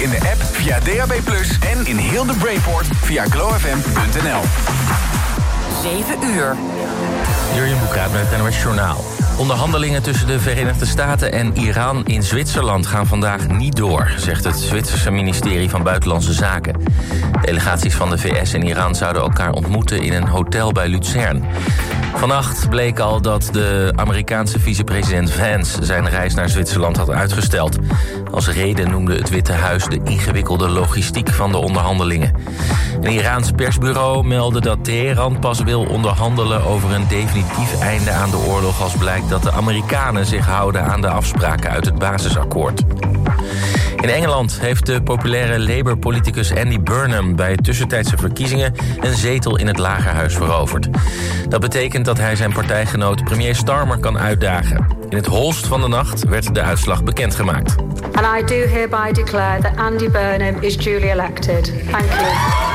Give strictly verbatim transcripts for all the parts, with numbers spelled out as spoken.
in de app, via D A B plus, en in heel de Brainport via glow f m punt n l. zeven uur. Jurjen Boekraat met het N O S Journaal. Onderhandelingen tussen de Verenigde Staten en Iran in Zwitserland gaan vandaag niet door, zegt het Zwitserse ministerie van Buitenlandse Zaken. Delegaties van de V S en Iran zouden elkaar ontmoeten in een hotel bij Luzern. Vannacht bleek al dat de Amerikaanse vicepresident Vance zijn reis naar Zwitserland had uitgesteld. Als reden noemde het Witte Huis de ingewikkelde logistiek van de onderhandelingen. Een Iraans persbureau meldde dat Teheran pas wil onderhandelen over een definitief einde aan de oorlog als blijkt dat de Amerikanen zich houden aan de afspraken uit het basisakkoord. In Engeland heeft de populaire Labour-politicus Andy Burnham bij tussentijdse verkiezingen een zetel in het Lagerhuis veroverd. Dat betekent dat hij zijn partijgenoot premier Starmer kan uitdagen. In het holst van de nacht werd de uitslag bekendgemaakt. And I do hereby declare that Andy Burnham is duly elected. Thank you.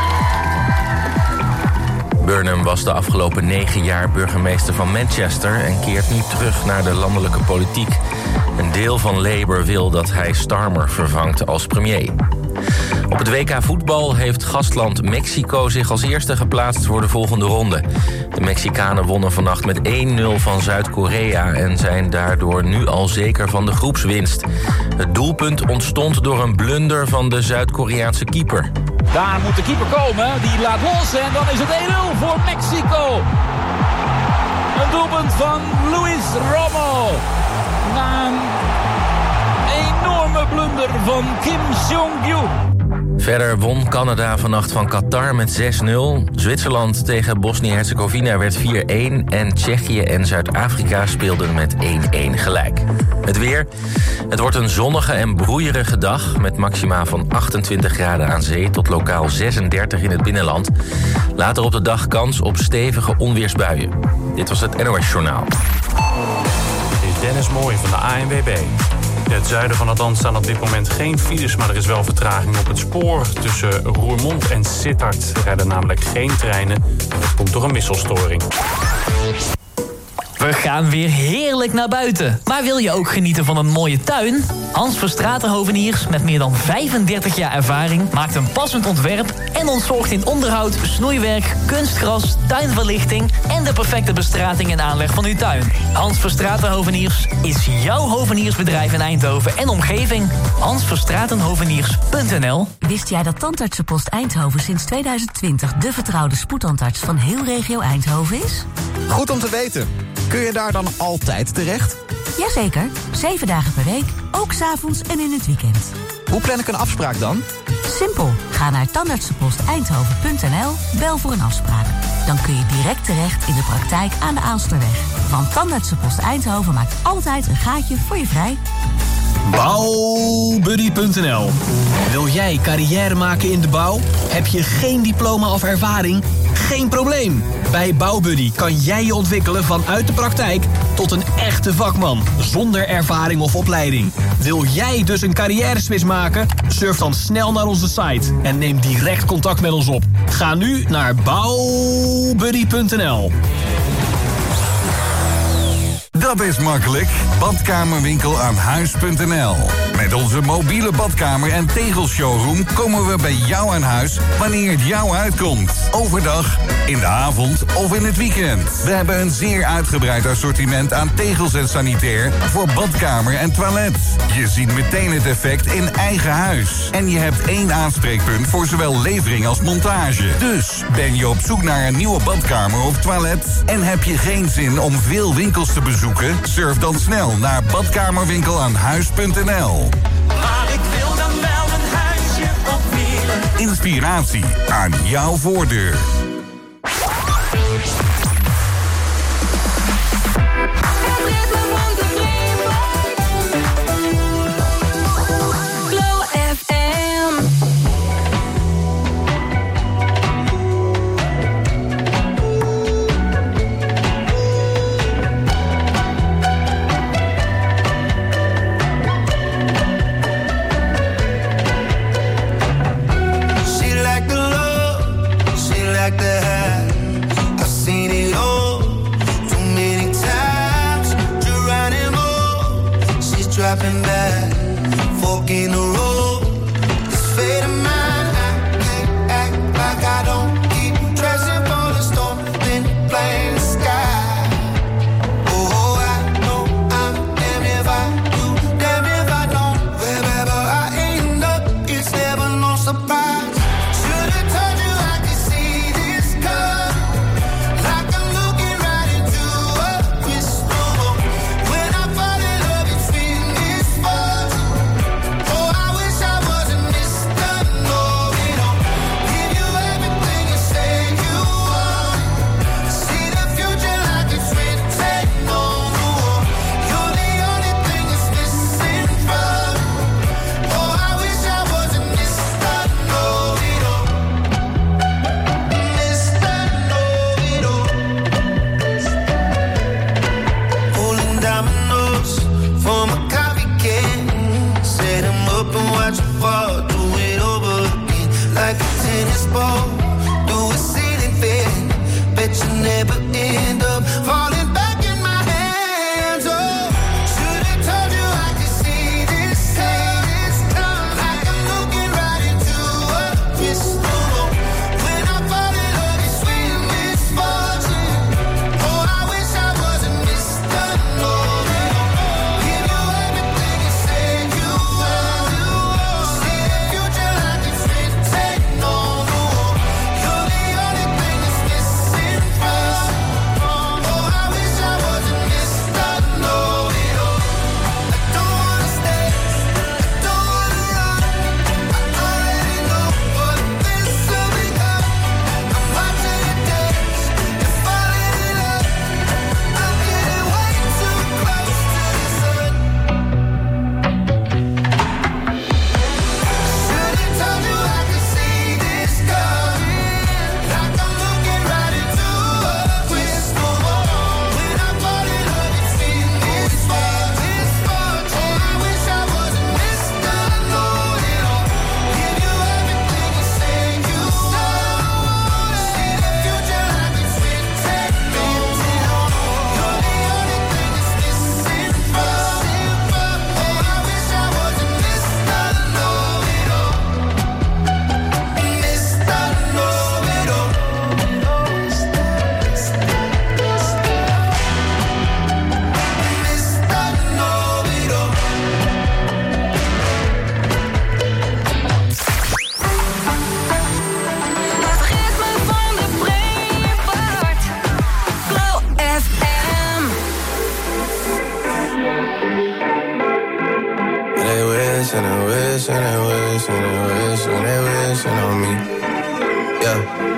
Burnham was de afgelopen negen jaar burgemeester van Manchester en keert nu terug naar de landelijke politiek. Een deel van Labour wil dat hij Starmer vervangt als premier. Op het W K voetbal heeft gastland Mexico zich als eerste geplaatst voor de volgende ronde. De Mexicanen wonnen vannacht met één nul van Zuid-Korea en zijn daardoor nu al zeker van de groepswinst. Het doelpunt ontstond door een blunder van de Zuid-Koreaanse keeper. Daar moet de keeper komen, die laat los en dan is het één nul voor Mexico. Een doelpunt van Luis Romo. Na een enorme blunder van Kim Jong-gyu. Verder won Canada vannacht van Qatar met zes nul. Zwitserland tegen Bosnië-Herzegovina werd vier één. En Tsjechië en Zuid-Afrika speelden met één één gelijk. Het weer. Het wordt een zonnige en broeierige dag met maxima van achtentwintig graden aan zee tot lokaal zesendertig in het binnenland. Later op de dag kans op stevige onweersbuien. Dit was het N O S Journaal. Dit is Dennis Mooij van de A N W B. In het zuiden van het land staan op dit moment geen files, maar er is wel vertraging op het spoor. Tussen Roermond en Sittard rijden namelijk geen treinen. Dat komt door een wisselstoring. We gaan weer heerlijk naar buiten. Maar wil je ook genieten van een mooie tuin? Hans Verstraeten Hoveniers, met meer dan vijfendertig jaar ervaring, maakt een passend ontwerp en ontzorgt in onderhoud, snoeiwerk, kunstgras, tuinverlichting en de perfecte bestrating en aanleg van uw tuin. Hans Verstraeten Hoveniers is jouw hoveniersbedrijf in Eindhoven en omgeving. hans verstraeten hoveniers punt n l. Wist jij dat Tandartsenpost Eindhoven sinds tweeduizend twintig de vertrouwde spoedtandarts van heel regio Eindhoven is? Goed om te weten. Kun je daar dan altijd terecht? Jazeker, zeven dagen per week, ook 's avonds en in het weekend. Hoe plan ik een afspraak dan? Simpel, ga naar tandartsenpost eindhoven punt n l, bel voor een afspraak. Dan kun je direct terecht in de praktijk aan de Aalsterweg. Want Tandartsenpost Eindhoven maakt altijd een gaatje voor je vrij. Bouwbuddy punt n l. Wil jij carrière maken in de bouw? Heb je geen diploma of ervaring? Geen probleem. Bij Bouwbuddy kan jij je ontwikkelen vanuit de praktijk tot een echte vakman, zonder ervaring of opleiding. Wil jij dus een carrière-switch maken? Surf dan snel naar onze site en neem direct contact met ons op. Ga nu naar bouwbuddy punt n l. Dat is makkelijk. Badkamerwinkel aan huis punt n l. Met onze mobiele badkamer en tegelshowroom komen we bij jou aan huis wanneer het jou uitkomt. Overdag, in de avond of in het weekend. We hebben een zeer uitgebreid assortiment aan tegels en sanitair voor badkamer en toilet. Je ziet meteen het effect in eigen huis. En je hebt één aanspreekpunt voor zowel levering als montage. Dus ben je op zoek naar een nieuwe badkamer of toilet en heb je geen zin om veel winkels te bezoeken? Surf dan snel naar badkamerwinkel aan huis punt n l. Maar ik wil dan wel een huisje op wielen. Inspiratie aan jouw voordeur. She like the love, she like the high. I've seen this boat, do a ceiling fan. Bet you never end up falling back in my hands. Oh, should've told you I could see this, see this come. Like I'm looking right into a crystal ball. When I fall in love, it's sweet misfortune. Oh, I wish I wasn't Mister Know-It-All. Give you everything you said you would. See the future like it's written on the wall. You're the only thing that's missing from us. Oh, I wish I wasn't Mister Know-It-All. I don't wanna stay, I don't wanna run. I already know what this will become. I'm watching you dance, you're falling in love. I'm getting way too close to the sun. Should've told you I could see this coming. Like I'm looking right into a crystal ball. When I fall in love, it's in this far, this far. Oh, I wish I wasn't Mister Know-It-All. Give you everything you say you would. See the future like it's written on the wall. You're the only thing that's missing from us. Oh, I wish I wasn't Mister Know-It-All. Mister Know-It-All. Mister Know-It-All. Het ritme van de Brainport. Glow F M. They wish and they wish and they wish and they wish and they wishing on me. Yeah.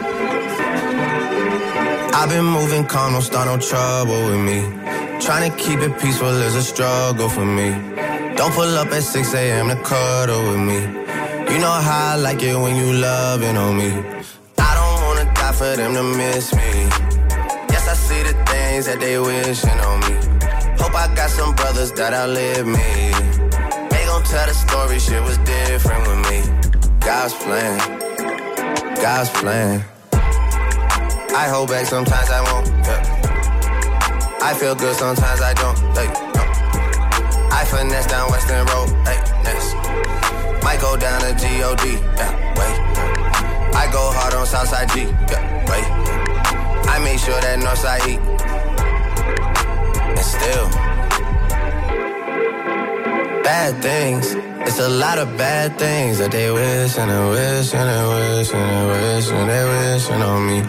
I've been moving calm, don't start no trouble with me. Trying to keep it peaceful is a struggle for me. Don't pull up at six a.m. to cuddle with me. You know how I like it when you loving on me. I don't wanna die for them to miss me. Yes, I see the things that they wishing on me. Hope I got some brothers that outlive me. They gon' tell the story, shit was different with me. God's plan, God's plan. I hold back, sometimes I won't. Yeah. I feel good, sometimes I don't. Hey, no. I finesse down Western Road. Hey, next. Might go down to G O D. Yeah, wait. I go hard on Southside G. Yeah, wait. I make sure that Northside eat. And still, bad things. It's a lot of bad things that they wish and they wish and they wish and they wish and they wishing on me.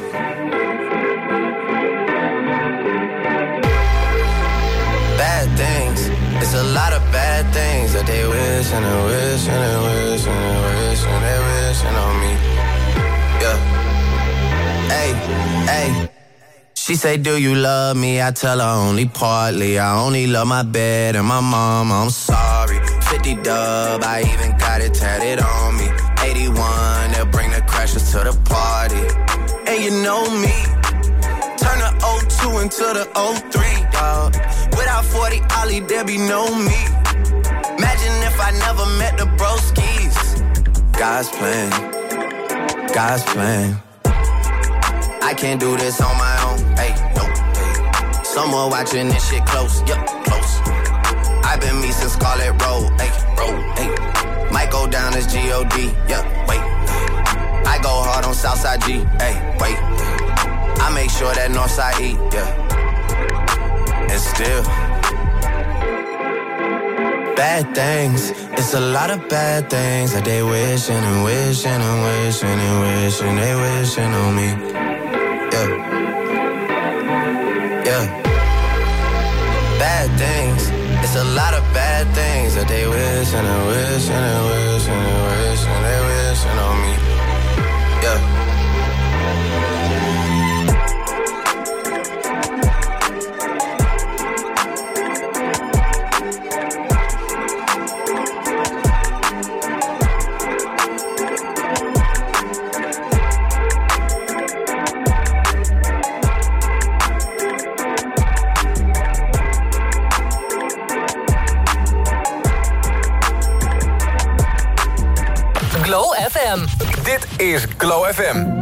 Bad things. It's a lot of bad things that they wish and they wish and they wish and they wish and they wishing on me. Yeah. Hey, hey. She say, do you love me? I tell her only partly. I only love my bed and my mom. I'm sorry. fifty dub, I even got it tatted on me. eighty-one, they'll bring the crashers to the party. And you know me, turn the oh two into the oh three, dawg. Without forty Ollie, there be no me. Imagine if I never met the broskies. God's plan, God's plan. I can't do this on my own, hey, no, hey. Someone watching this shit close, yup, close. I've been me since Scarlet Road, hey, road, hey. Might go down as G O D, yup, wait. I go hard on Southside G, hey, wait. I make sure that Northside eat, yeah. And still, bad things. It's a lot of bad things that they wishing and wishing and wishing and wishing they wishing on me. Yeah, yeah. Bad things. It's a lot of bad things that they wish and they wish and they wish and they wish and they wishing on me. Yeah. Glow F M. Dit is Glow F M.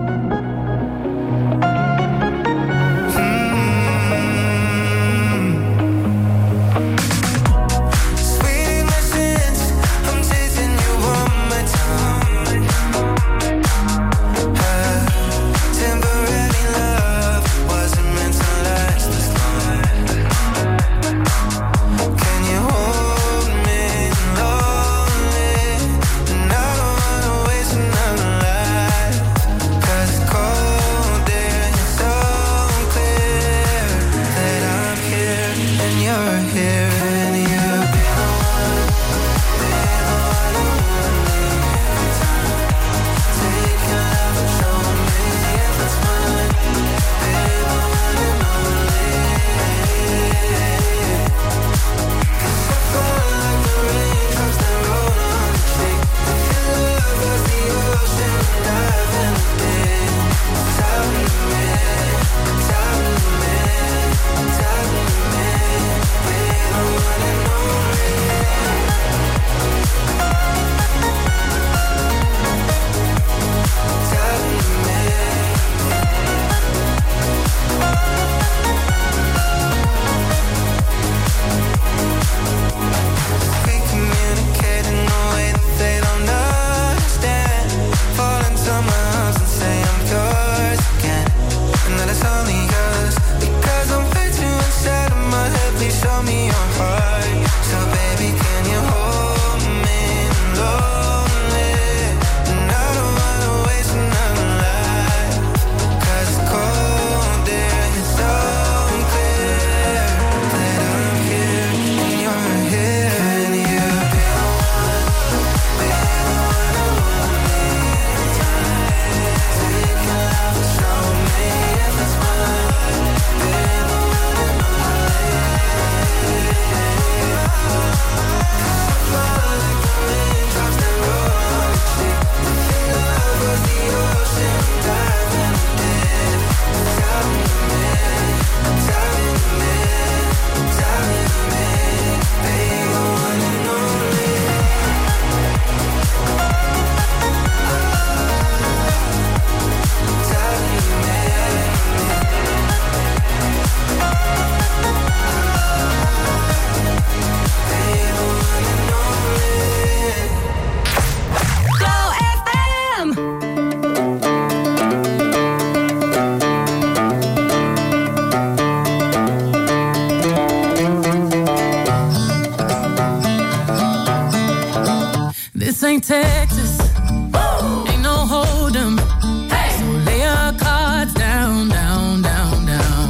ain't Texas. Woo! Ain't no hold'em. Hey! So lay your cards down, down, down,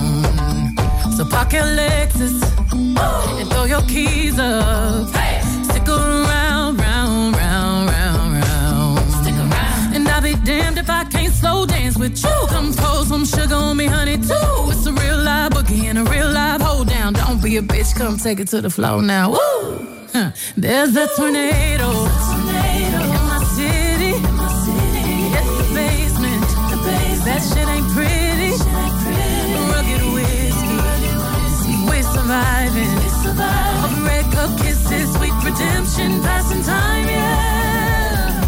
down. So park your Lexus. Woo! And throw your keys up. Hey! Stick around, round, round, round, round. Stick around. And I'll be damned if I can't slow dance with you. Come pour some sugar on me, honey, too. It's a real live boogie and a real live hold down. Don't be a bitch, come take it to the floor now. Woo! Huh. There's a tornado. In my city, in my city. It's the basement. The basement. That shit ain't pretty. Shit ain't pretty. Rugged whiskey. Rugged whiskey. We're surviving. We're surviving. Of red cup kisses, sweet redemption, passing time, yeah.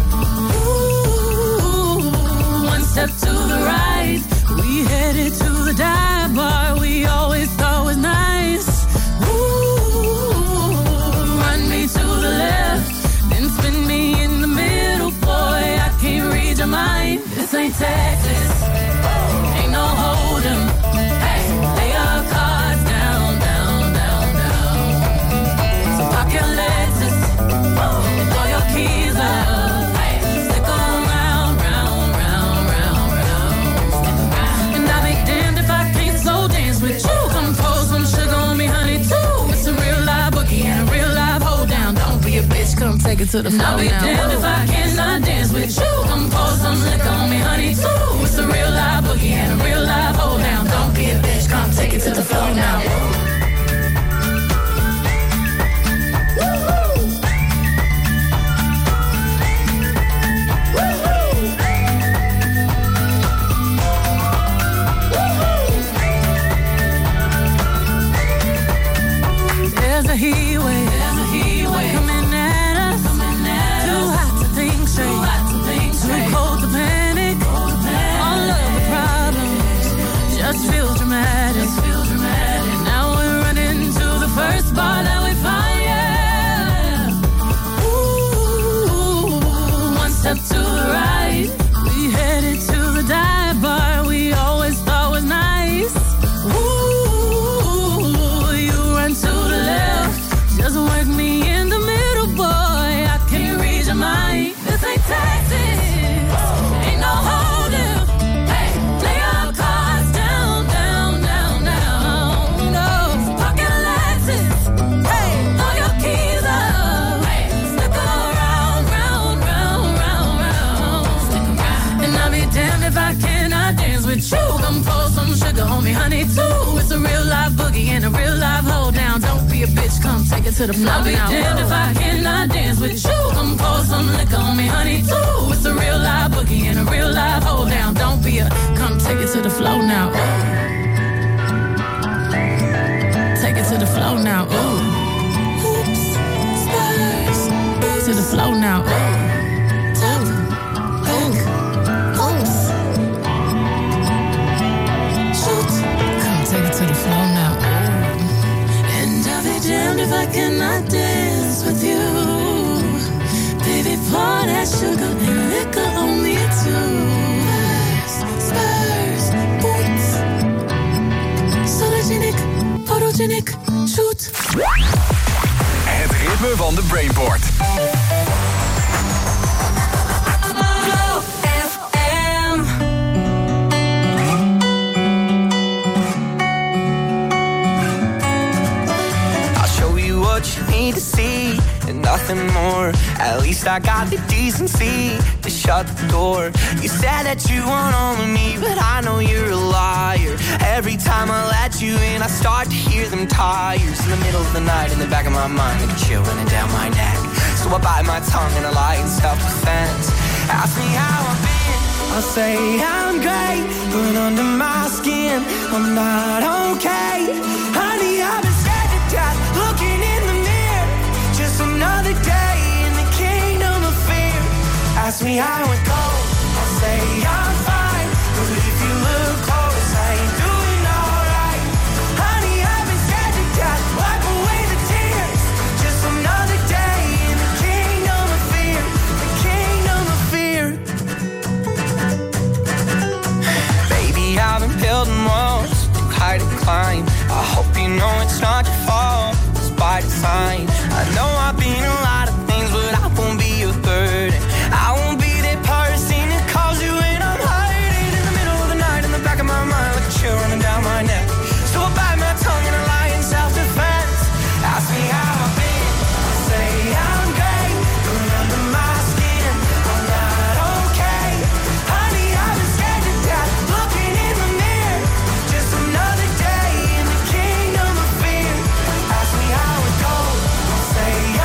Ooh, one step to the right, we headed to the dive bar we always thought was nice. Ooh, run me to the left, then spin me in the middle, boy, I can't read your mind. This ain't Texas, ain't no hold'em. Hey, lay your cards down, down, down, down. So park your Lexus, and throw your keys up. Hey, stick around, round, round, round, round. And I'll be damned if I can't slow dance with you. Come pour some sugar on me, honey, too. It's a real live boogie and a real live hold down. Don't be a bitch, come take it to the floor now. I'll be damned if I cannot dance with you. Come pour some liquor on me, honey, too. It's a real live boogie and a real live hold down. Don't be a bitch, come take it to the floor now. There's a heat wave, There's a heat wave coming at us, coming at too us. Hot to think straight, too hot to take it to the floor. I'll be damned if I cannot dance with you. Come pour some liquor on me, honey, too. It's a real live boogie and a real live hold down. Don't be a, come take it to the floor now. Ooh. Take it to the floor now. Ooh. Oops, spurs. To the floor now. Ooh. Top, back, oops. Shoot. Come take it to the floor now. Ooh. And I'll be damned if I cannot dance with you. Baby, pour that sugar and liquor on me too. Spurs, boots. Sologenic, photogenic, shoot. Het ritme van de Brainport. Glow F M. I'll show you what you need to see and nothing more. At least I got the decency to shut the door. You said that you want all of me, but I know you're a liar. Every time I let you in, I start to hear them tires in the middle of the night. In the back of my mind, like a chill running down my neck. So I bite my tongue and I lie in self-defense. Ask me how I've been, I'll say I'm great, but under my skin, I'm not okay. Honey, I've been scared to death, looking in the mirror. Just another day in the kingdom of fear. Ask me how it goes, I'll say I'm fine, but if you look close, I ain't doing alright. Honey, I've been scared to death, wipe away the tears. Just another day in the kingdom of fear, the kingdom of fear. Baby, I've been building walls too high to climb. I hope you know it's not your fault, it's by design. I know I've been a lot of things, but I won't be a burden. I won't be that person that calls you when I'm hiding in the middle of the night in the back of my mind, like a chill running down my neck. So I bite my tongue and I lie in self-defense. Ask me how I've been, I'll say I'm great, but under my skin, I'm not okay. Honey, I've been scared to death, looking in the mirror. Just another day in the kingdom of fear. Ask me how it goes, I'll say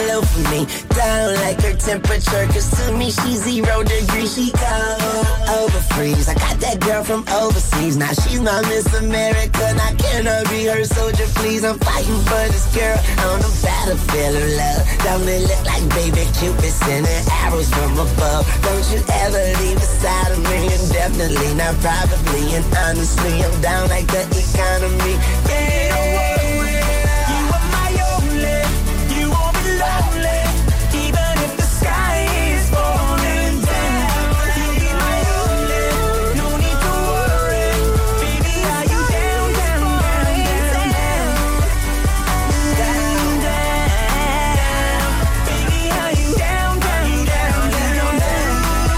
low for me. Down like her temperature, cause to me she's zero degrees. She cold, over freeze. I got that girl from overseas. Now she's my Miss America. Now can I be her soldier, please? I'm fighting for this girl on the battlefield of love. Don't it look like baby Cupid sending arrows from above? Don't you ever leave beside of me, indefinitely, not probably. And honestly, I'm down like the economy. Yeah, you are my only, you won't be lonely, even if the sky is falling down. You'll be my only, no need to worry, baby, are you down, down, down, down, down, down, baby, are you down, down, down, down, down,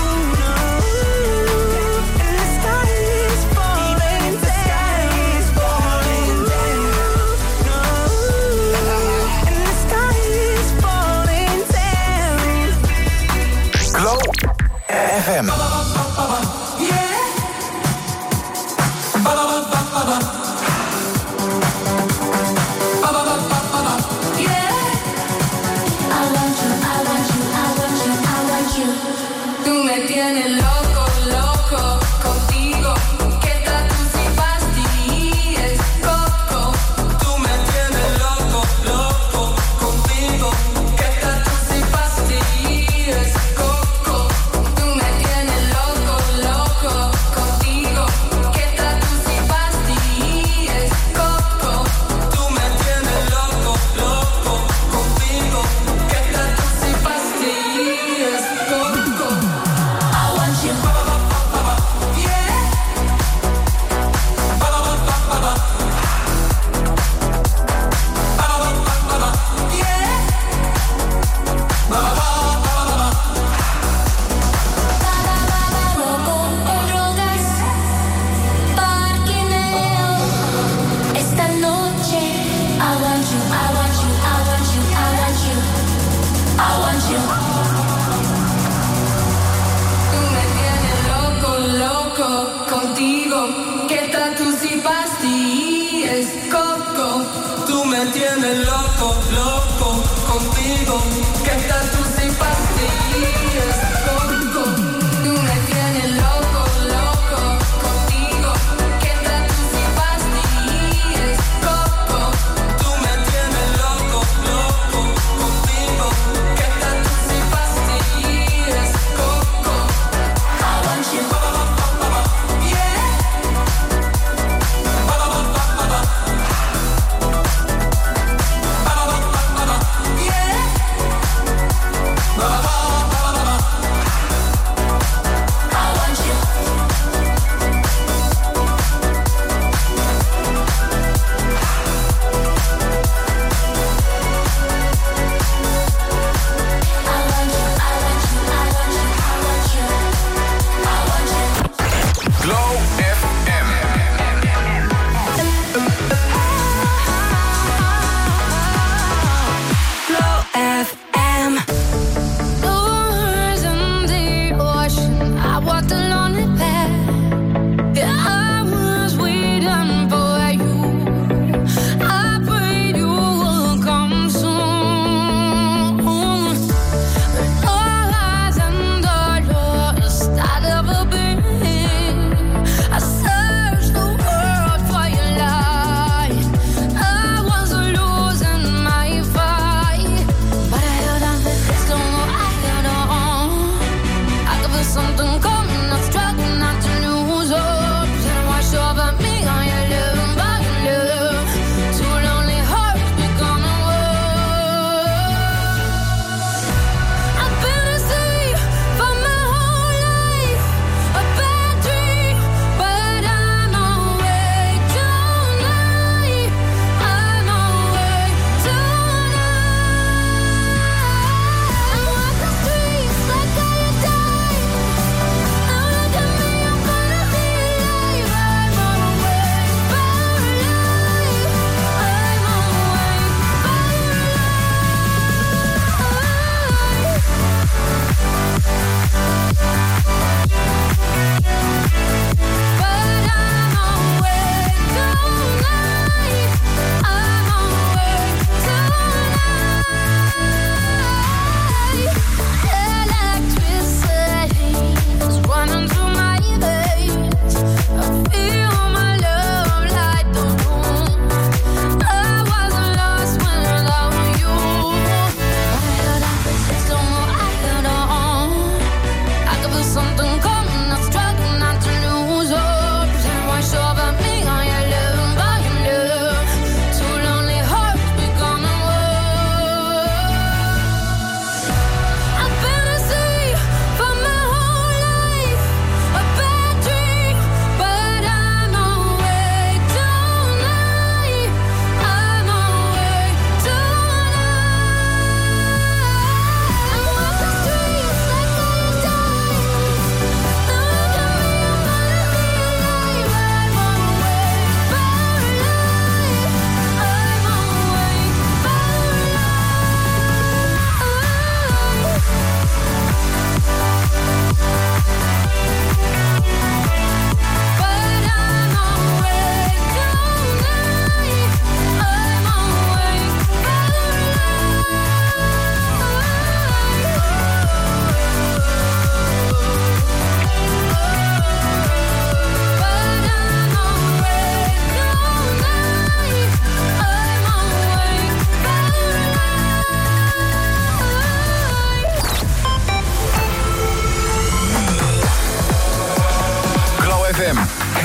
and the sky is falling down, is falling down, and the sky is falling down. Glow F M. Tú me tienes loco, loco, contigo. ¿Qué tal tú si fastidies, coco? Tú me tienes loco, loco, contigo. ¿Qué tal tú si fastidies, coco? Tú me tienes loco, loco, contigo. ¿Qué tal tú si fastidies, coco? Tú me tienes loco, loco, contigo. ¿Qué tal tú si fastidies, coco? I want you. Yeah. Loco con drogas, parquineo. Esta noche, I want you, I want you, I want you, I want you, I want you. Tú me tienes loco, loco, contigo. ¿Qué tal tú si fastidies, coco? Tú me tienes loco, loco, contigo. ¿Qué tal tú si fastidies, coco? Tú me tienes loco, loco, contigo. ¿Qué tal tú si fastidies, coco? Tú me tienes loco, loco, contigo. ¿Qué tal tú si fastidies, coco? I want you. Yeah.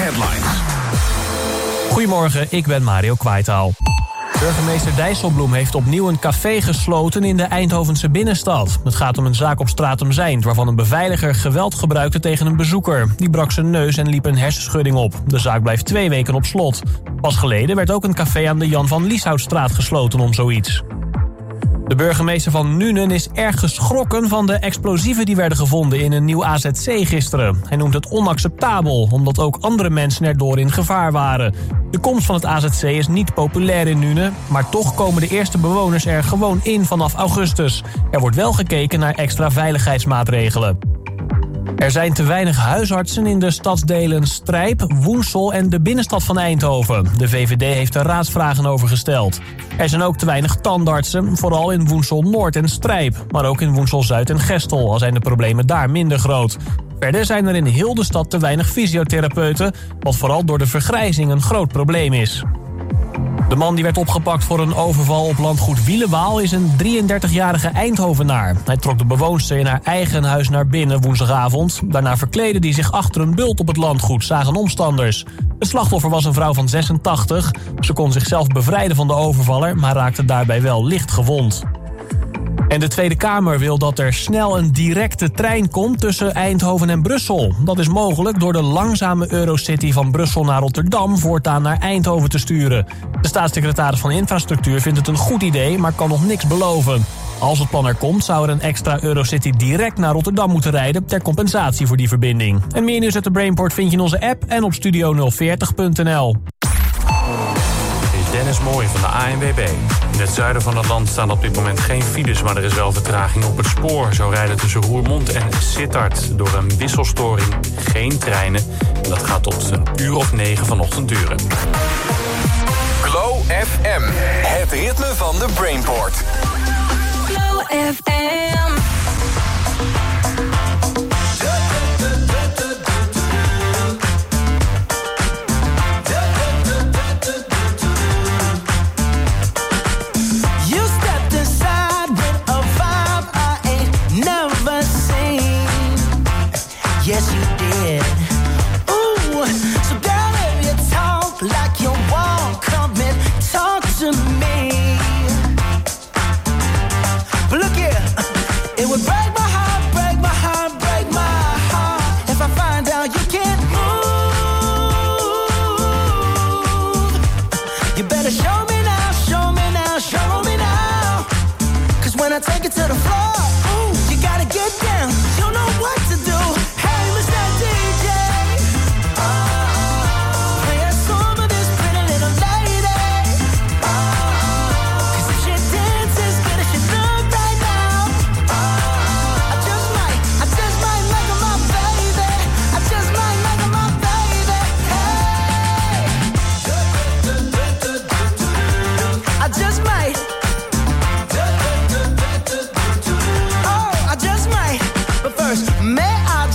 Headlines. Goedemorgen, ik ben Mario Kwaitaal. Burgemeester Dijsselbloem heeft opnieuw een café gesloten in de Eindhovense binnenstad. Het gaat om een zaak op Straat om Zijnd, waarvan een beveiliger geweld gebruikte tegen een bezoeker. Die brak zijn neus en liep een hersenschudding op. De zaak blijft twee weken op slot. Pas geleden werd ook een café aan de Jan van Lieshoutstraat gesloten om zoiets. De burgemeester van Nuenen is erg geschrokken van de explosieven die werden gevonden in een nieuw A Z C gisteren. Hij noemt het onacceptabel, omdat ook andere mensen erdoor in gevaar waren. De komst van het A Z C is niet populair in Nuenen, maar toch komen de eerste bewoners er gewoon in vanaf augustus. Er wordt wel gekeken naar extra veiligheidsmaatregelen. Er zijn te weinig huisartsen in de stadsdelen Strijp, Woensel en de binnenstad van Eindhoven. De V V D heeft er raadsvragen over gesteld. Er zijn ook te weinig tandartsen, vooral in Woensel Noord en Strijp. Maar ook in Woensel Zuid en Gestel, al zijn de problemen daar minder groot. Verder zijn er in heel de stad te weinig fysiotherapeuten, wat vooral door de vergrijzing een groot probleem is. De man die werd opgepakt voor een overval op landgoed Wielenwaal is een drieëndertigjarige Eindhovenaar. Hij trok de bewoonster in haar eigen huis naar binnen woensdagavond. Daarna verkleedde hij zich achter een bult op het landgoed, zagen omstanders. Het slachtoffer was een vrouw van zesentachtig. Ze kon zichzelf bevrijden van de overvaller, maar raakte daarbij wel licht gewond. En de Tweede Kamer wil dat er snel een directe trein komt tussen Eindhoven en Brussel. Dat is mogelijk door de langzame Eurocity van Brussel naar Rotterdam voortaan naar Eindhoven te sturen. De staatssecretaris van Infrastructuur vindt het een goed idee, maar kan nog niks beloven. Als het plan er komt, zou er een extra Eurocity direct naar Rotterdam moeten rijden ter compensatie voor die verbinding. En meer nieuws uit de Brainport vind je in onze app en op studio nul veertig punt n l. Dennis Mooij van de A N W B. In het zuiden van het land staan op dit moment geen files, maar er is wel vertraging op het spoor. Zo rijden tussen Roermond en Sittard door een wisselstoring geen treinen. En dat gaat tot een uur of negen vanochtend duren. Glow F M, het ritme van de Brainport. Glow F M. Yes, you did. Ooh, so girl, if you talk like you want, come and talk to me. But look here, it would break my heart, break my heart, break my heart if I find out you can't move. You better show me now, show me now, show me now. 'Cause when I take it to the floor, ooh, you gotta get down. You know what to do. May I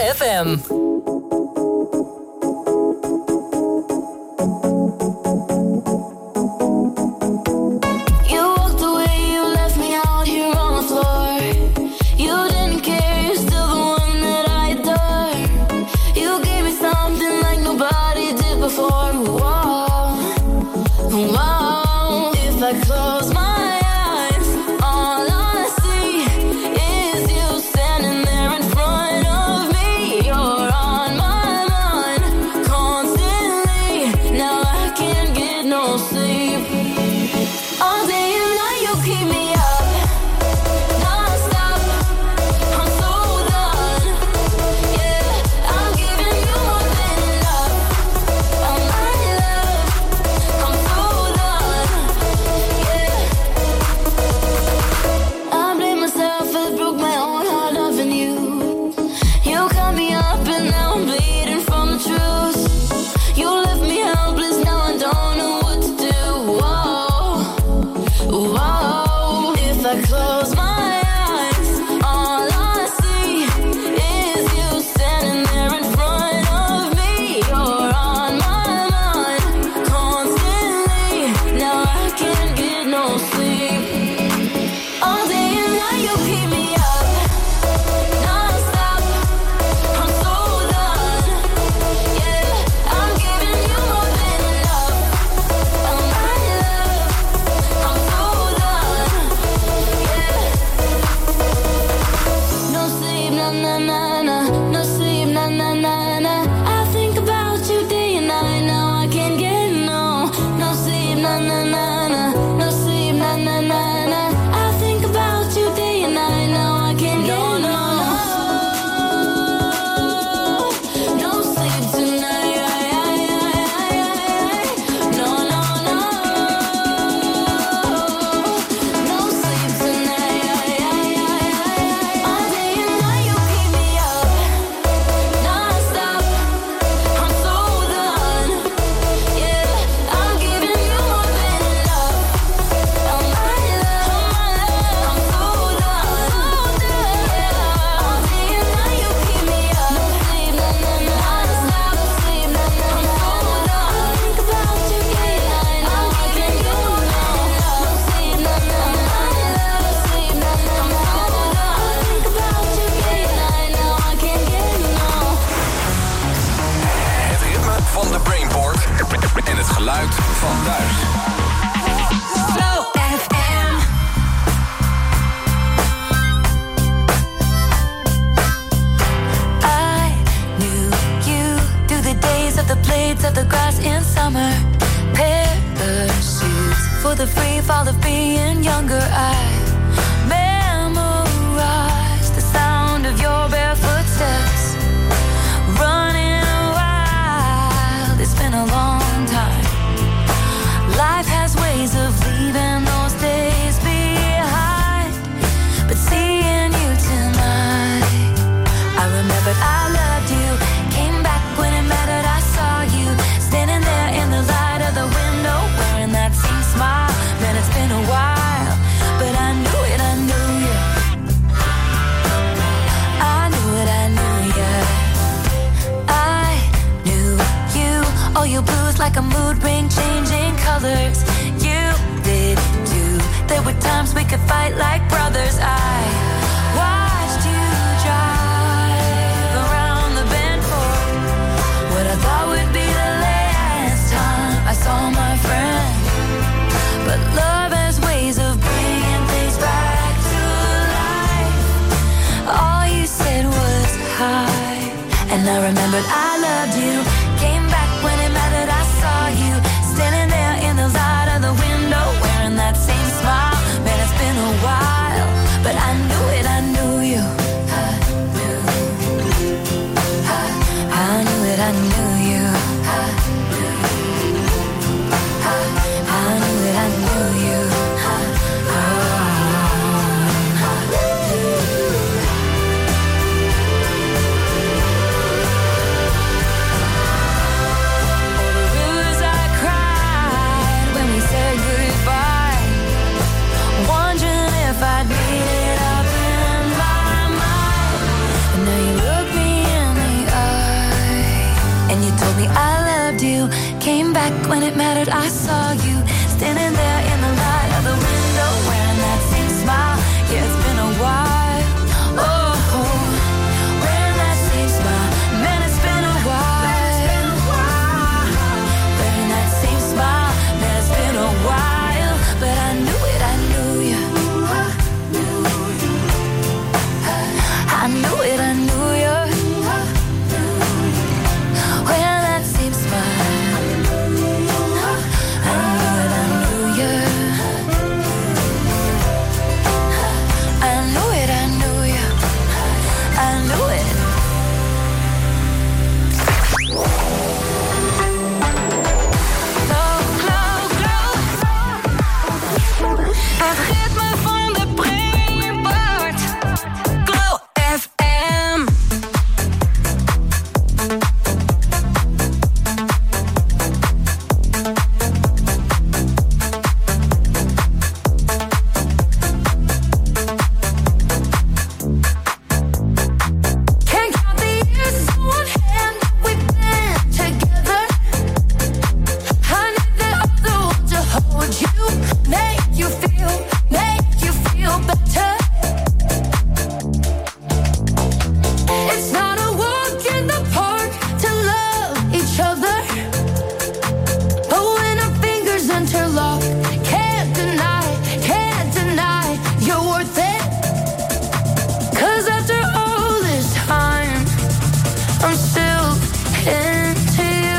F M. Close my eyes, all I see is you standing there in front of me. You're on my mind constantly. Now I can't get no sleep. All day and night you keep me up, non-stop. I'm so done. Yeah, I'm giving you more than enough. Oh my love, I'm so done. I blame myself, I broke my own heart loving you. You cut me up and now I'm bleeding from the truth. You left me helpless, now I don't know what to do. Whoa, whoa. If I close my eyes, all I see is you standing there in front of me. You're on my mind constantly. Now I can't get no sleep. All day and night you keep me up, non-stop. I'm so done. Yeah, I'm giving you more than enough. Oh my love, I'm so done. Yeah. No sleep, na na na na. No sleep, na na na na. I think about you day and night. Now I can't get no. No sleep, na na na na. No sleep, na na na na. I think about you day and night. Now I can't get no. No sleep tonight. No, no, no. No sleep tonight. All day and night you keep me up, non-stop. I'm so done. Yeah, I'm giving you more than enough. Oh my love, I'm so done. Yeah, all day and night you keep me up. No sleep, na na na. Non-stop, no sleep, na na na. I'm so done. Think about you day and night. I'm giving you more than enough. No sleep, na na na. No sleep, na na na. I'm so done. Think about you day and night. Now I can't get no. Het ritme van de Brainport en het geluid van thuis. Flow F M. I knew you through the days of the blades of the grass in summer. Parachutes for the free fall of being younger. I memorized the sound of your bare footsteps. Running wild, it's been a long time. Life has ways of leaving those days behind. But seeing you tonight, I remembered I loved you. Came back when it mattered, I saw you standing there in the light of the window, wearing that same smile. Man, it's been a while, but I knew it, I knew you. I knew it, I knew you. I knew you. Oh, you blues like a mood ring, changing colors. You did too. There were times we could fight like brothers. I watched you drive around the bend for what I thought would be the last time I saw my friend. But love has ways of bringing things back to life. All you said was hi, and I remembered I loved you. Came back when it mattered, I saw you standing there in the light of the window, wearing that same smile. Man, it's been a while, but I knew it, I knew you. I knew, I, I knew it, I knew you. I knew, I, I knew it, I knew you. I, if I'd made it up in my mind. And now you look me in the told me I loved you. Came back when it mattered, I saw you standing there in the light of the window, wearing that same smile. Yeah, it's been a while. Oh, wearing that same smile. Man, it's been a while. Wearing that same smile. Man, it's been a while. But I knew it, I knew you. I knew it, I knew you. Wearing that same smile. I knew it, I knew you. I knew it, I knew you. I knew it. Glow, glow, glow. Het ritme van de Brainport. Glow F M. Can't count the years on one hand we've been together. I need the other one to hold you, make you feel, make you feel better. It's not a walk in the park to love each other, but when our fingers interlock, can't deny, can't deny you're worth it. 'Cause after all this time, I'm still into you.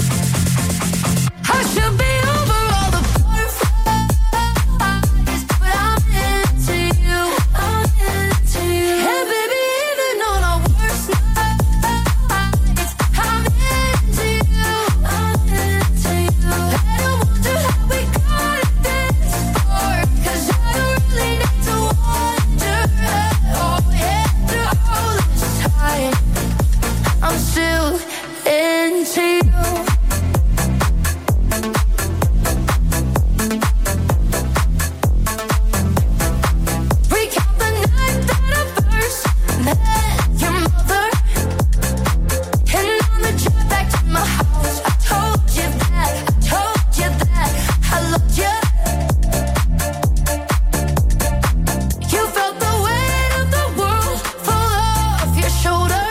I should be over all the butterflies, but I'm into you. I'm into you. And baby, even on our worst nights, I'm into you. I'm into you. And I wonder how we got this far, 'cause I don't really need to wonder at all. After all this time, I'm still into you. Recount the night that I first met your mother, and on the drive back to my house, I told you that, I told you that I loved you. You felt the weight of the world fall off your shoulder,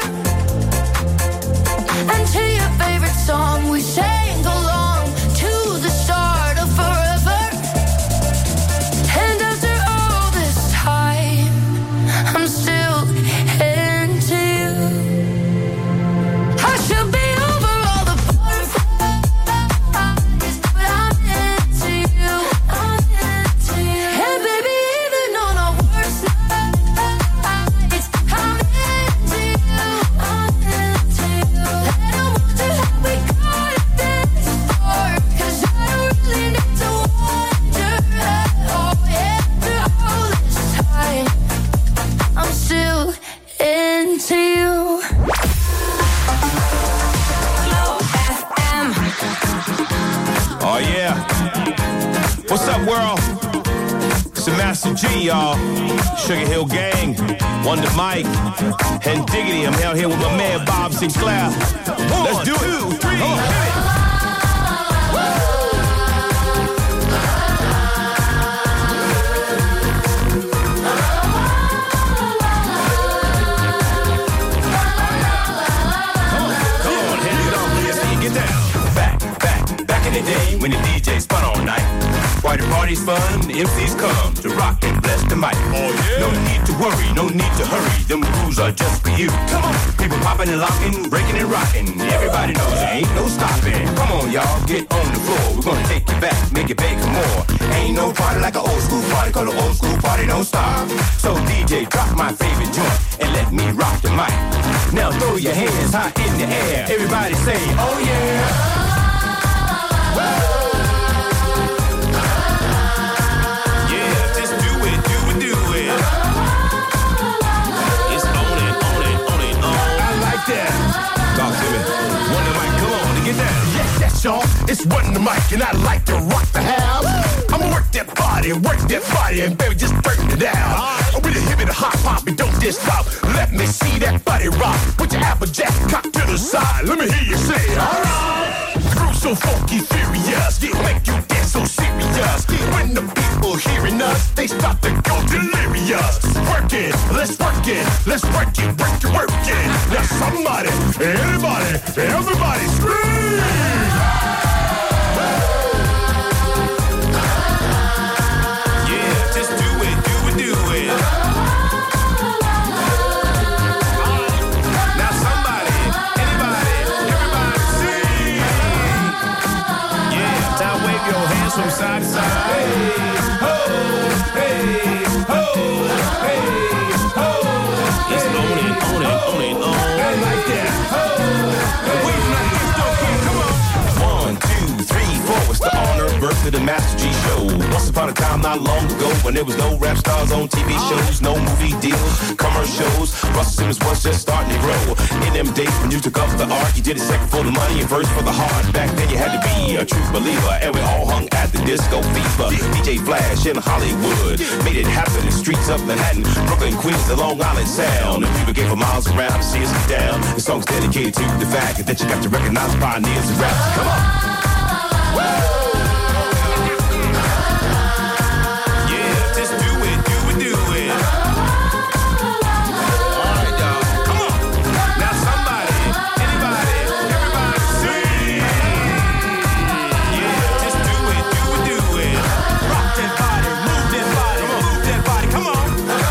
and to your favorite song we sang along to the start of forever. And after all this time, I'm still into you. I should be over all the butterflies, but I'm into you. I'm into you. And baby, even on our worst nights, I'm into you. I'm into you. And I wonder how we got this far, 'cause I don't really need to wonder at all. After all this time, I'm still into you. Glow F M. Oh yeah. What's up, world? It's the Master G, y'all. Sugar Hill Gang, Wonder Mike, and Diggity. I'm out here with my man Bob Sinclair. Let's do it. Two, three, hit it. Come on, hand it on, let's see you get down. Back, back, back in the day when the D J spun all night. Why the party's fun, the M Cs come to rock and bless the mic. Oh yeah. No need to worry, no need to hurry. Them rules are just for you. Come on, people popping and locking, breaking and rocking. Everybody knows there ain't no stopping. Come on, y'all, get on the floor. We're gonna take you back, make it big for more. Ain't no party like an old school party, 'cause the old school party don't stop. So D J, drop my favorite joint and let me rock the mic. Now throw your hands high in the air. Everybody say, oh yeah. Woo! Yeah, just do it, do it, do it. It's on it, on it, on it, on. I like that. Talk to me. Wonder Mike, come on, to get down. Yes, yes, y'all. It's Wonder Mike, and I like to rock the house. I'ma work that body, work that body, and baby, just burn it down. Right. With a hip and a hop hop, and don't just stop. Let me see that body rock. Put your apple jack cock to the side. Let me hear you say, all right. so funky furious, make you get so serious. When the people hearing us, they start to go delirious. Work it, let's work it, let's work it, work it, work it. Now somebody, anybody, everybody scream! Yeah, just do it, do it, do it. Now somebody, anybody, everybody sing! Yeah, now wave your hands from side to side. Hey, ho, hey, ho, hey, ho. It's on it, on it, on it, on. I like that. Ho, wave now, let's go, come on. One, two, three, four. It's the honor, birth of the Master G show. Once upon a time, not long ago, when there was no rap stars on T V shows, no movie deals, commercials. Russell Simmons was just starting to grow. In them days when you took up the art, you did it second for the money and first for the heart. Back then you had to be a true believer, and we all hung at the disco fever. D J Flash in Hollywood made it happen in the streets of Manhattan, Brooklyn, Queens, the Long Island Sound. And people came for miles around to see us get down. The song's dedicated to the fact that you got to recognize pioneers and rap. Come on. Yeah, just do it, do it, do it. All right, y'all, come on. Now somebody, anybody, everybody sing. Yeah, just do it, do it, do it. Rock that body, move that body, move that body, come on.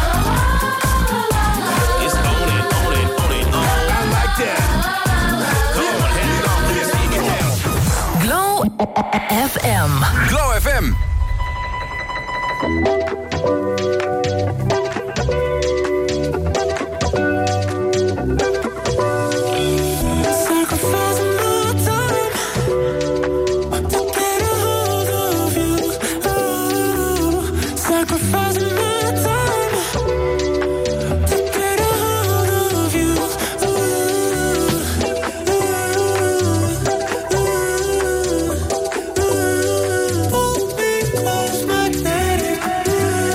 It's on it, on it, on it, on. I like that. Come on, hand it on, let's see you get down. Glow F M. Glow F M. Sacrificing my time to get a hold of you. Ooh, sacrificing my time to get a hold of you. Ooh, ooh, ooh, ooh. Hold me close, magnetic.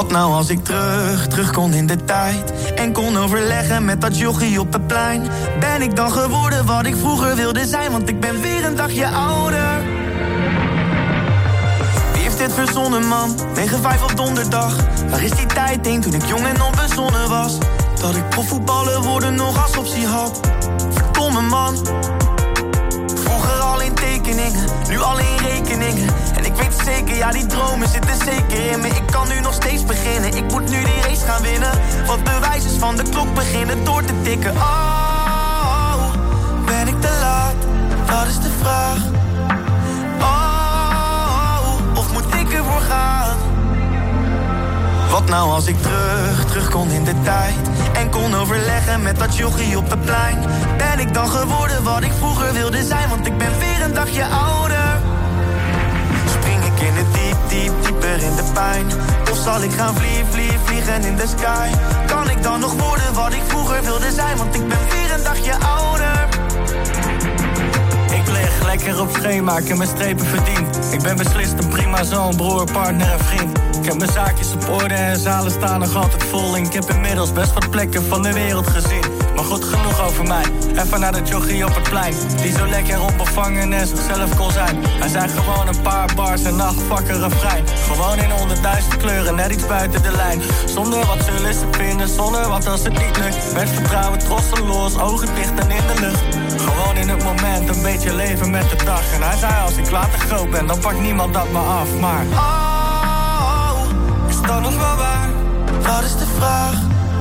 Wat nou als ik terug, terug kon in de tijd en kon overleggen met dat jochie op het plein? Ben ik dan geworden wat ik vroeger wilde zijn? Want ik ben weer een dagje ouder. Wie heeft dit verzonnen, man? negen vijf op donderdag. Waar is die tijd heen toen ik jong en onbezonnen was? Dat ik profvoetballer worden nog als optie had. Verdomme, man. Vroeger al in tekeningen, nu al in rekeningen. En ik weet zeker, ja die dromen zitten zeker in me. Ik kan nu nog steeds beginnen, ik moet nu die race gaan winnen. Want de wijzers van de klok beginnen door te tikken. Oh, ben ik te laat? Dat is de vraag. Oh, of moet ik ervoor gaan? Wat nou als ik terug, terug kon in de tijd en kon overleggen met dat jochie op het plein? Ben ik dan geworden wat ik vroeger wilde zijn? Want ik ben weer een dagje ouder. Spring ik in het diep, diep, dieper in de pijn? Of zal ik gaan vliegen, vliegen, vliegen in de sky? Kan ik dan nog worden wat ik vroeger wilde zijn? Want ik ben weer een dagje ouder. Ik lig lekker op schema, ik heb mijn strepen verdiend. Ik ben beslist een prima zoon, broer, partner en vriend. Ik heb mijn zaakjes op orde en zalen staan nog altijd vol. En ik heb inmiddels best wat plekken van de wereld gezien. Maar goed genoeg over mij, even naar de jochie op het plein. Die zo lekker onbevangen en zichzelf kon zijn. Hij zei gewoon een paar bars en nachtvakker refrein. Gewoon in honderdduizend kleuren, net iets buiten de lijn. Zonder wat zullen ze vinden, zonder wat als het niet lukt. Met vertrouwen trosseloos, ogen dicht en in de lucht. Gewoon in het moment, een beetje leven met de dag. En hij zei als ik later groot ben, dan pakt niemand dat me af. Maar oh, is dat nog wel waar? Dat is de vraag.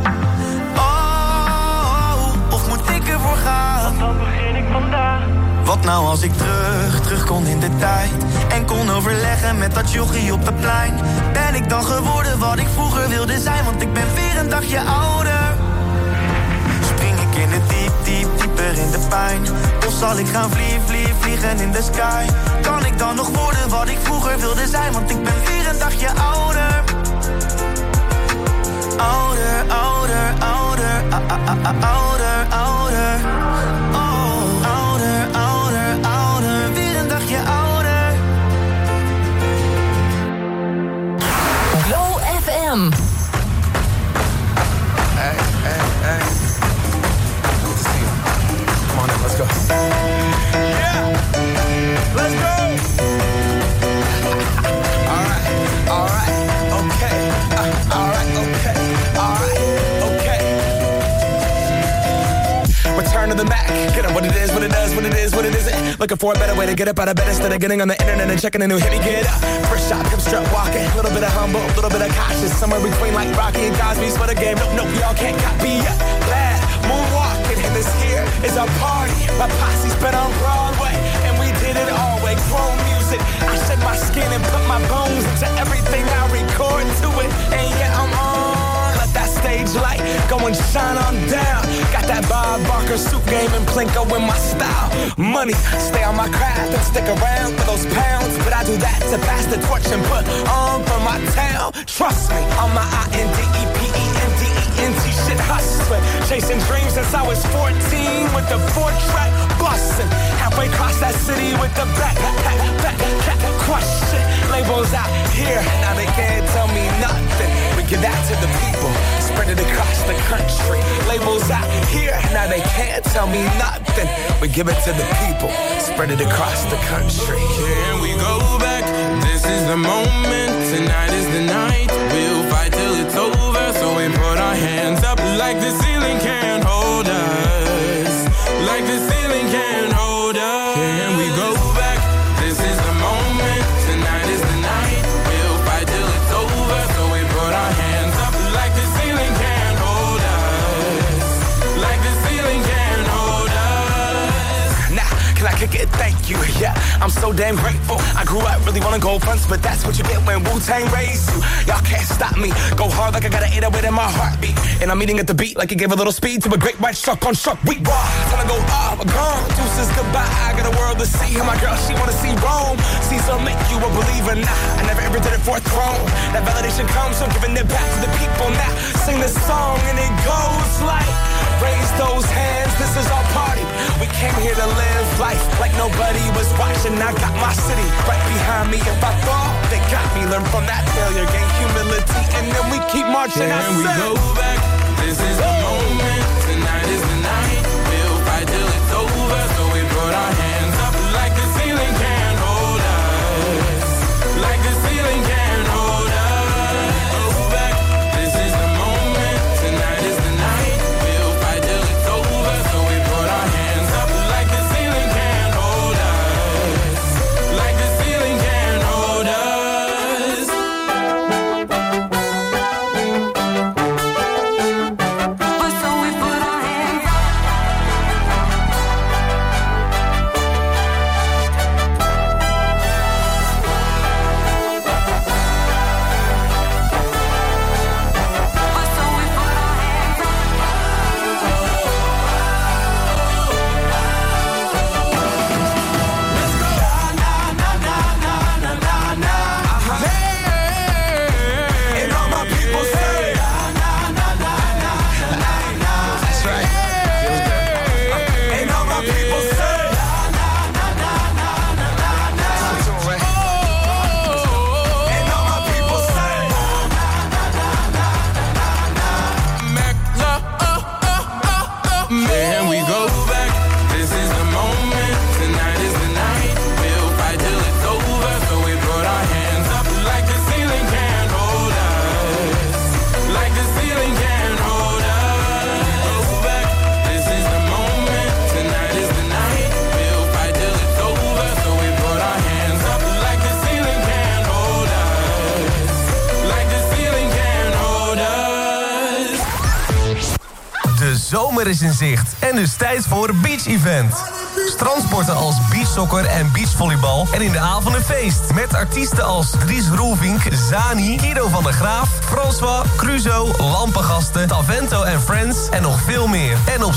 Oh, of moet ik ervoor gaan? Want dan begin ik vandaag. Wat nou als ik terug, terug kon in de tijd en kon overleggen met dat jochie op het plein? Ben ik dan geworden wat ik vroeger wilde zijn? Want ik ben weer een dagje ouder. Spring ik in het diep, diep, dieper in de pijn? Of zal ik gaan vliegen, vliegen, vliegen in de sky? Kan ik dan nog worden wat ik vroeger wilde zijn? Want ik ben weer een dagje ouder. Ouder, ouder, ouder, a -a -a -a ouder, ouder. Oh, ouder, ouder, ouder, weer een dagje ouder. Glow F M. Hey, hey, hey. Good to see you. Come on in, let's go. Yeah, let's go. All right, all right, okay. Uh, all right, okay, all right, okay. Return to the Mac. Get it what it is, what it does, what it is, what it isn't. Looking for a better way to get up out of bed instead of getting on the internet and checking a new hit. Me get up. First shot, come strut walking. A little bit of humble, a little bit of cautious. Somewhere between like Rocky and Cosby's for the game. Nope, nope, y'all can't copy yet. Bad moonwalking, and this here is our party. My posse's been on Broadway, and we did it all way. Grown music. I shed my skin and put my bones into everything I record to it. And yeah, I'm on. Let that stage light go and shine on down. Got that Bob Barker suit game and Plinko in my style. Money, stay on my craft and stick around for those pounds. But I do that to pass the torch and put on for my town. Trust me, on my I N D E P E N D E N T shit hustling. Chasing dreams since I was fourteen with the four track bustin'. Halfway across that city with the back, back, back, back, crush shit. Labels out here, now they can't tell me nothing. We give that to the people, spread it across the country. Labels out here, now they can't tell me nothing. We give it to the people, spread it across the country. Can we go back? This is the moment, tonight is the night. We'll fight till it's over, so we put our hands up like the ceiling can't hold us. Like the ceiling can't hold us. Can we go back? This is the moment, tonight is the night. We'll fight till it's over, so we put our hands up like the ceiling can't hold us. Like the ceiling can't hold us. Nah, can I kick it? Thank you, yeah, I'm so damn grateful. I grew up really wanna go fronts, but that's what you get when Wu-Tang raised you. Y'all can't stop me, go hard like I got an eight oh eight in my heartbeat. And I'm eating at the beat like it gave a little speed to a great white shark on shark. We raw, time to go off, gone, deuces goodbye. I got a world to see, and my girl, she wanna see Rome. Caesar make you a believer, nah, I never ever did it for a throne. That validation comes from giving it back to the people. Now, sing this song and it goes like, raise those hands, this is our party. We came here to live life like nobody was watching. I got my city right behind me. If I fall, they got me. Learn from that failure, gain humility, and then we keep marching. Can I we said, go back? This is the moment. Tonight is the night. We'll fight till it's over. So we put our hands up like the ceiling can't hold us. Like the ceiling can't hold us. Go back. This is the moment. Tonight is the night. We'll fight till it's over. So we put our hands up like the ceiling can't hold us. Like the ceiling can't hold us. So we put our hands up. So we put our hands up. And all my people say, that's right. And all my people say, and all my people say, Can we go back? This is the moment. Tonight is the night. We'll fight till it's over. So we put our hands up like the ceiling can't hold us. Like the ceiling can't hold us. Go back. This is the moment. Tonight is the night. We'll fight till it's over. So we put our hands up like the ceiling can't hold us. Like the ceiling can't hold us. De zomer is in zicht en dus tijd voor Beach Event. Strandsporten als beachsoccer en beachvolleybal en in de avond een feest. Met artiesten als Dries Roelvink, Zani, Guido van der Graaf, François, Cruzo, Lampengasten, Tavento en Friends en nog veel meer. En op